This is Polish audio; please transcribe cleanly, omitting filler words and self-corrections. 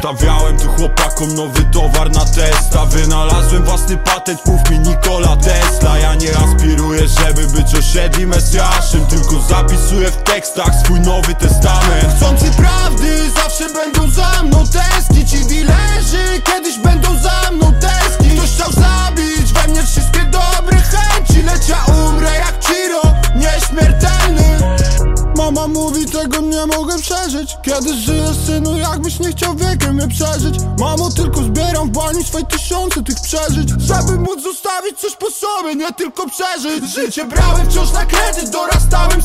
Przedstawiałem tu chłopakom nowy towar na testa. Wynalazłem własny patent, mów mi Nikola Tesla. Ja nie aspiruję, żeby być osiedli Mesjaszem, tylko zapisuję w tekstach swój Nowy Testament. Chcący prawdy zawsze będą za mną tęsknić. I dilerzy kiedyś będą za mną tęsknić. Ktoś chciał zabić we mnie wszystkie dobre chęci, lecz ja umrę jak Ciro, nieśmiertelny. Mama mówi, tego nie mogę przeżyć. Kiedy żyjesz, synu, jakbyś nie chciał wiekiem mnie przeżyć. Mamo, tylko zbieram w bani swoje tysiące tych przeżyć, żeby móc zostawić coś po sobie, nie tylko przeżyć. Życie brałem wciąż na kredyt, dorastałem